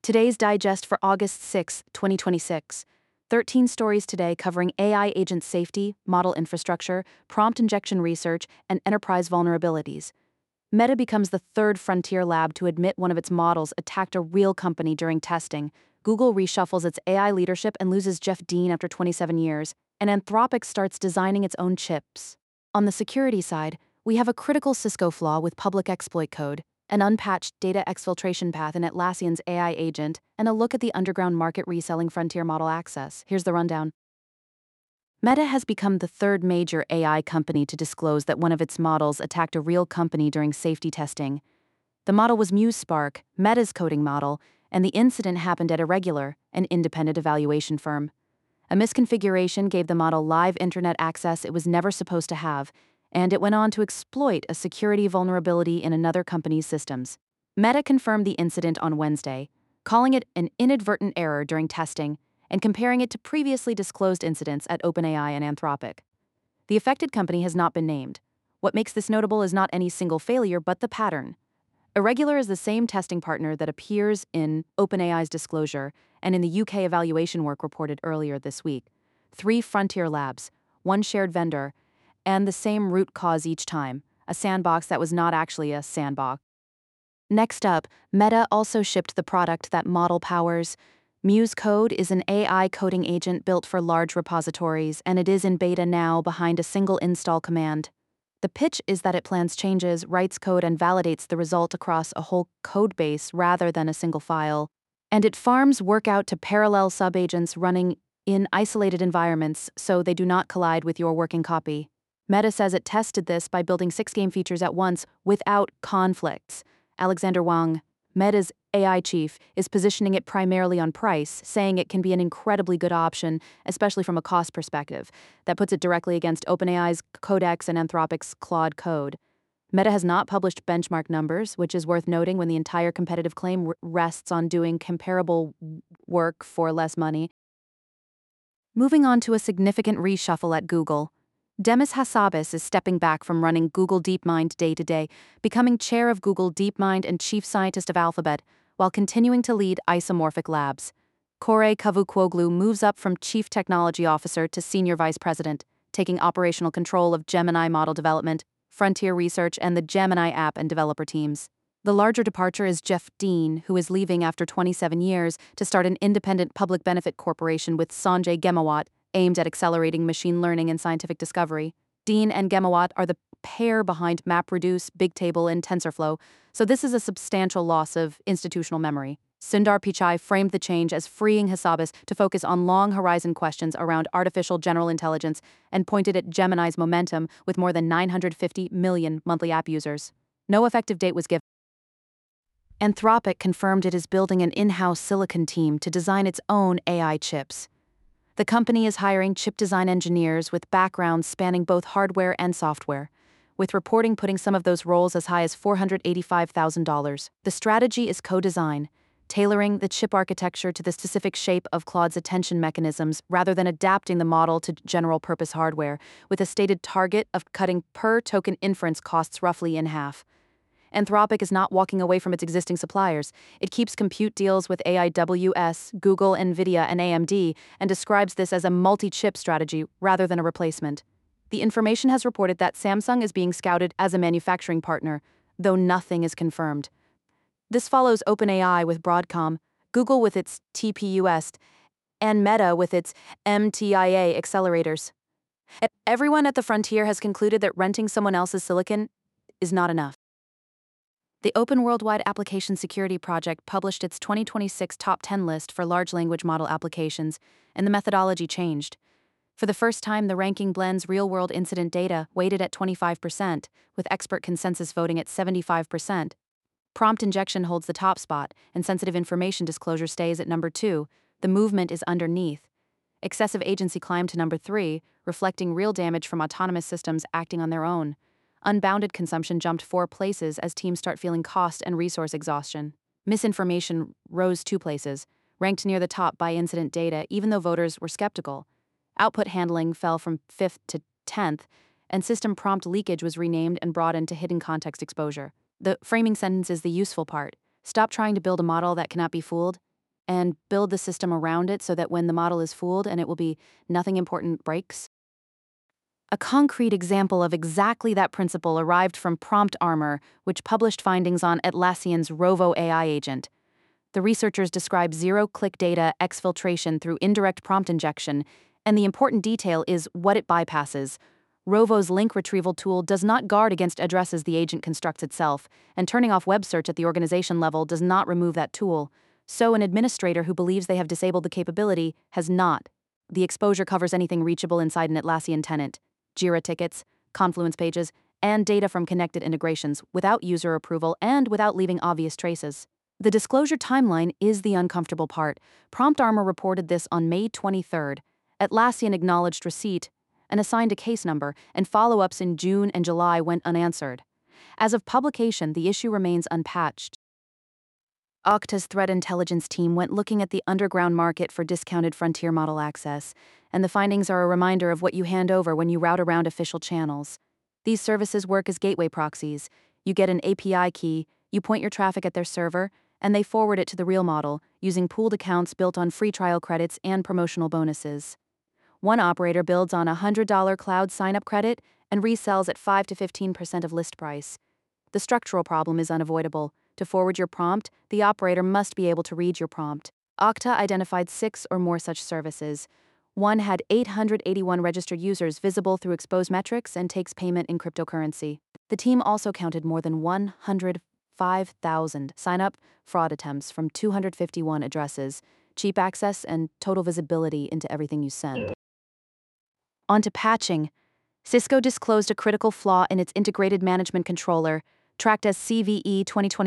Today's digest for August 6, 2026. 13 stories today covering AI agent safety, model infrastructure, prompt injection research, and enterprise vulnerabilities. Meta becomes the third frontier lab to admit one of its models attacked a real company during testing. Google reshuffles its AI leadership and loses Jeff Dean after 27 years. And Anthropic starts designing its own chips. On the security side, we have a critical Cisco flaw with public exploit code, an unpatched data exfiltration path in Atlassian's AI agent, and a look at the underground market reselling frontier model access. Here's the rundown. Meta has become the third major AI company to disclose that one of its models attacked a real company during safety testing. The model was MuseSpark, Meta's coding model, and the incident happened at Irregular, an independent evaluation firm. A misconfiguration gave the model live internet access it was never supposed to have, and it went on to exploit a security vulnerability in another company's systems. Meta confirmed the incident on Wednesday, calling it an inadvertent error during testing and comparing it to previously disclosed incidents at OpenAI and Anthropic. The affected company has not been named. What makes this notable is not any single failure, but the pattern. Irregular is the same testing partner that appears in OpenAI's disclosure and in the UK evaluation work reported earlier this week. 3 frontier labs, 1 shared vendor, and the same root cause each time, a sandbox that was not actually a sandbox. Next up, Meta also shipped the product that model powers. Muse Code is an AI coding agent built for large repositories, and it is in beta now behind a single install command. The pitch is that it plans changes, writes code, and validates the result across a whole code base rather than a single file. And it farms work out to parallel subagents running in isolated environments so they do not collide with your working copy. Meta says it tested this by building 6 game features at once without conflicts. Alexander Wang, Meta's AI chief, is positioning it primarily on price, saying it can be an incredibly good option, especially from a cost perspective. That puts it directly against OpenAI's Codex and Anthropic's Claude Code. Meta has not published benchmark numbers, which is worth noting when the entire competitive claim rests on doing comparable work for less money. Moving on to a significant reshuffle at Google. Demis Hassabis is stepping back from running Google DeepMind day-to-day, becoming chair of Google DeepMind and chief scientist of Alphabet, while continuing to lead Isomorphic Labs. Kore Cavusoglu moves up from chief technology officer to senior vice president, taking operational control of Gemini model development, frontier research, and the Gemini app and developer teams. The larger departure is Jeff Dean, who is leaving after 27 years to start an independent public benefit corporation with Sanjay Ghemawat, aimed at accelerating machine learning and scientific discovery. Dean and Ghemawat are the pair behind MapReduce, Bigtable, and TensorFlow, so this is a substantial loss of institutional memory. Sundar Pichai framed the change as freeing Hassabis to focus on long-horizon questions around artificial general intelligence and pointed at Gemini's momentum with more than 950 million monthly app users. No effective date was given. Anthropic confirmed it is building an in-house silicon team to design its own AI chips. The company is hiring chip design engineers with backgrounds spanning both hardware and software, with reporting putting some of those roles as high as $485,000. The strategy is co-design, tailoring the chip architecture to the specific shape of Claude's attention mechanisms rather than adapting the model to general-purpose hardware, with a stated target of cutting per-token inference costs roughly in half. Anthropic is not walking away from its existing suppliers. It keeps compute deals with AWS, Google, NVIDIA, and AMD, and describes this as a multi-chip strategy rather than a replacement. The information has reported that Samsung is being scouted as a manufacturing partner, though nothing is confirmed. This follows OpenAI with Broadcom, Google with its TPUs, and Meta with its MTIA accelerators. Everyone at the frontier has concluded that renting someone else's silicon is not enough. The Open Worldwide Application Security Project published its 2026 top 10 list for large language model applications, and the methodology changed. For the first time, the ranking blends real-world incident data, weighted at 25%, with expert consensus voting at 75%. Prompt injection holds the top spot, and sensitive information disclosure stays at number 2. The movement is underneath. Excessive agency climbed to number 3, reflecting real damage from autonomous systems acting on their own. Unbounded consumption jumped 4 places as teams start feeling cost and resource exhaustion. Misinformation rose 2 places, ranked near the top by incident data even though voters were skeptical. Output handling fell from 5th to 10th, and system prompt leakage was renamed and broadened to hidden context exposure. The framing sentence is the useful part. Stop trying to build a model that cannot be fooled. and build the system around it so that when the model is fooled and it will be nothing important breaks. A concrete example of exactly that principle arrived from Prompt Armor, which published findings on Atlassian's Rovo AI agent. The researchers describe zero-click data exfiltration through indirect prompt injection, and the important detail is what it bypasses. Rovo's link retrieval tool does not guard against addresses the agent constructs itself, and turning off web search at the organization level does not remove that tool. So an administrator who believes they have disabled the capability has not. The exposure covers anything reachable inside an Atlassian tenant: Jira tickets, Confluence pages, and data from connected integrations without user approval and without leaving obvious traces. The disclosure timeline is the uncomfortable part. Prompt Armor reported this on May 23rd. Atlassian acknowledged receipt and assigned a case number, and follow-ups in June and July went unanswered. As of publication, the issue remains unpatched. Okta's threat intelligence team went looking at the underground market for discounted frontier model access, and the findings are a reminder of what you hand over when you route around official channels. These services work as gateway proxies. You get an API key, you point your traffic at their server, and they forward it to the real model, using pooled accounts built on free trial credits and promotional bonuses. One operator builds on a $100 cloud sign-up credit and resells at 5 to 15% of list price. The structural problem is unavoidable. To forward your prompt, the operator must be able to read your prompt. Okta identified 6 or more such services. One had 881 registered users visible through exposed metrics and takes payment in cryptocurrency. The team also counted more than 105,000 sign-up fraud attempts from 251 addresses, cheap access, and total visibility into everything you send. On to patching. Cisco disclosed a critical flaw in its integrated management controller, tracked as CVE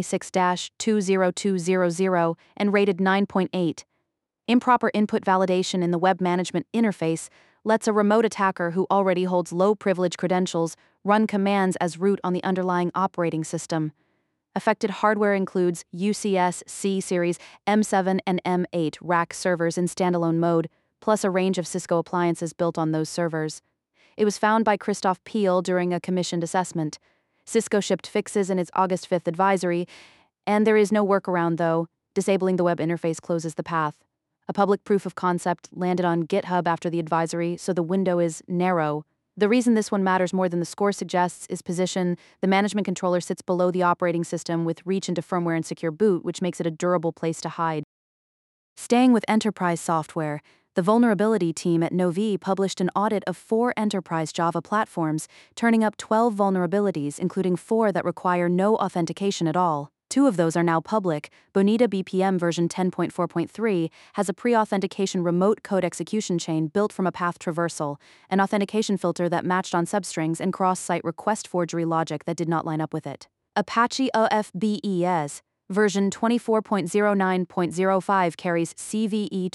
2026-20200 and rated 9.8. Improper input validation in the web management interface lets a remote attacker who already holds low-privilege credentials run commands as root on the underlying operating system. Affected hardware includes UCS C-Series M7 and M8 rack servers in standalone mode, plus a range of Cisco appliances built on those servers. It was found by Christoph Peel during a commissioned assessment. Cisco shipped fixes in its August 5th advisory, and there is no workaround though. Disabling the web interface closes the path. A public proof of concept landed on GitHub after the advisory, so the window is narrow. The reason this one matters more than the score suggests is position. The management controller sits below the operating system with reach into firmware and secure boot, which makes it a durable place to hide. Staying with enterprise software, the vulnerability team at Novi published an audit of 4 enterprise Java platforms, turning up 12 vulnerabilities, including 4 that require no authentication at all. 2 of those are now public. Bonita BPM version 10.4.3 has a pre-authentication remote code execution chain built from a path traversal, an authentication filter that matched on substrings, and cross-site request forgery logic that did not line up with it. Apache OFBES version 24.09.05 carries CVE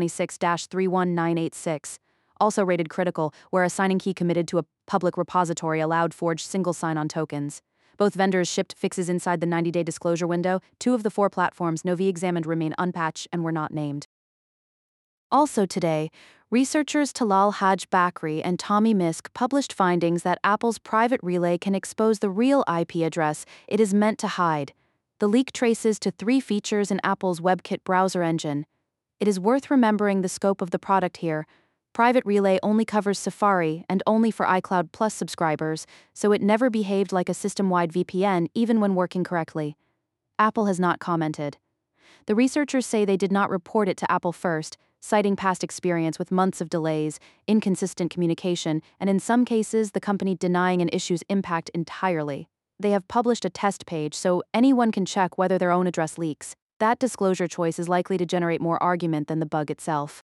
2026-31986, also rated critical, where a signing key committed to a public repository allowed forged single sign-on tokens. Both vendors shipped fixes inside the 90-day disclosure window. 2 of the 4 platforms Novi examined remain unpatched and were not named. Also today, researchers Talal Haj Bakri and Tommy Misk published findings that Apple's private relay can expose the real IP address it is meant to hide. The leak traces to 3 features in Apple's WebKit browser engine. It is worth remembering the scope of the product here. Private Relay only covers Safari and only for iCloud Plus subscribers, so it never behaved like a system-wide VPN even when working correctly. Apple has not commented. The researchers say they did not report it to Apple first, citing past experience with months of delays, inconsistent communication, and in some cases the company denying an issue's impact entirely. They have published a test page so anyone can check whether their own address leaks. That disclosure choice is likely to generate more argument than the bug itself.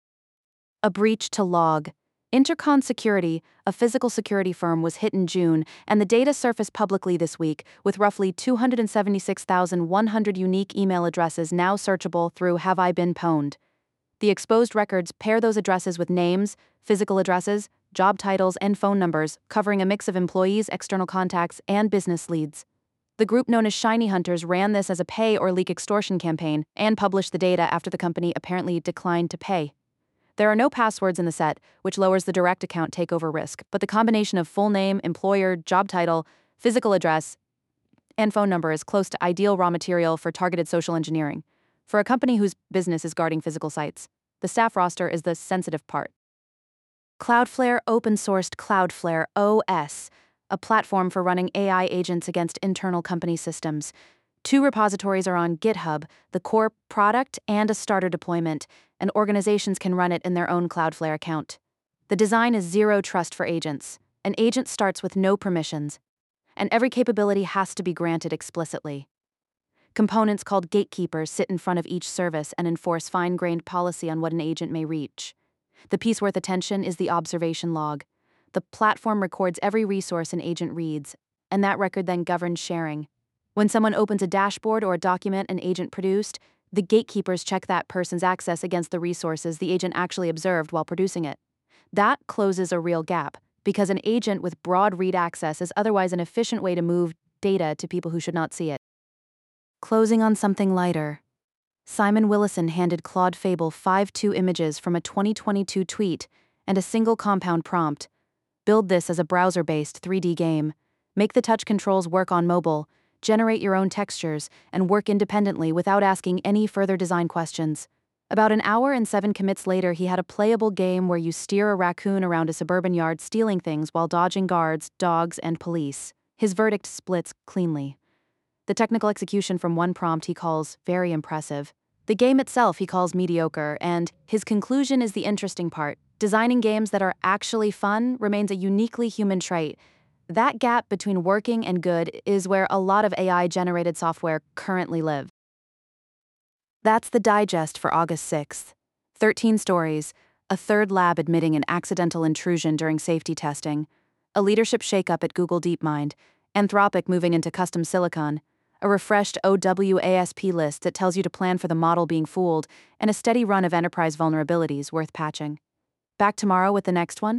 A breach to log. Intercon Security, a physical security firm, was hit in June, and the data surfaced publicly this week, with roughly 276,100 unique email addresses now searchable through Have I Been Pwned. The exposed records pair those addresses with names, physical addresses, job titles, and phone numbers, covering a mix of employees, external contacts, and business leads. The group known as Shiny Hunters ran this as a pay or leak extortion campaign and published the data after the company apparently declined to pay. There are no passwords in the set, which lowers the direct account takeover risk, but the combination of full name, employer, job title, physical address, and phone number is close to ideal raw material for targeted social engineering. For a company whose business is guarding physical sites, the staff roster is the sensitive part. Cloudflare open-sourced Cloudflare OS, a platform for running AI agents against internal company systems. 2 repositories are on GitHub, the core product and a starter deployment, and organizations can run it in their own Cloudflare account. The design is zero trust for agents. An agent starts with no permissions, and every capability has to be granted explicitly. Components called gatekeepers sit in front of each service and enforce fine-grained policy on what an agent may reach. The piece worth attention is the observation log. The platform records every resource an agent reads, and that record then governs sharing. When someone opens a dashboard or a document an agent produced, the gatekeepers check that person's access against the resources the agent actually observed while producing it. That closes a real gap, because an agent with broad read access is otherwise an efficient way to move data to people who should not see it. Closing on something lighter. Simon Willison handed Claude Fable 5.2 images from a 2022 tweet and a single compound prompt. Build this as a browser-based 3D game. Make the touch controls work on mobile, generate your own textures, and work independently without asking any further design questions. About an hour and 7 commits later, he had a playable game where you steer a raccoon around a suburban yard stealing things while dodging guards, dogs, and police. His verdict splits cleanly. The technical execution from one prompt he calls very impressive. The game itself he calls mediocre, and his conclusion is the interesting part. Designing games that are actually fun remains a uniquely human trait. That gap between working and good is where a lot of AI-generated software currently live. That's the digest for August 6th. 13 stories, a third lab admitting an accidental intrusion during safety testing, a leadership shakeup at Google DeepMind, Anthropic moving into custom silicon, a refreshed OWASP list that tells you to plan for the model being fooled, and a steady run of enterprise vulnerabilities worth patching. Back tomorrow with the next one?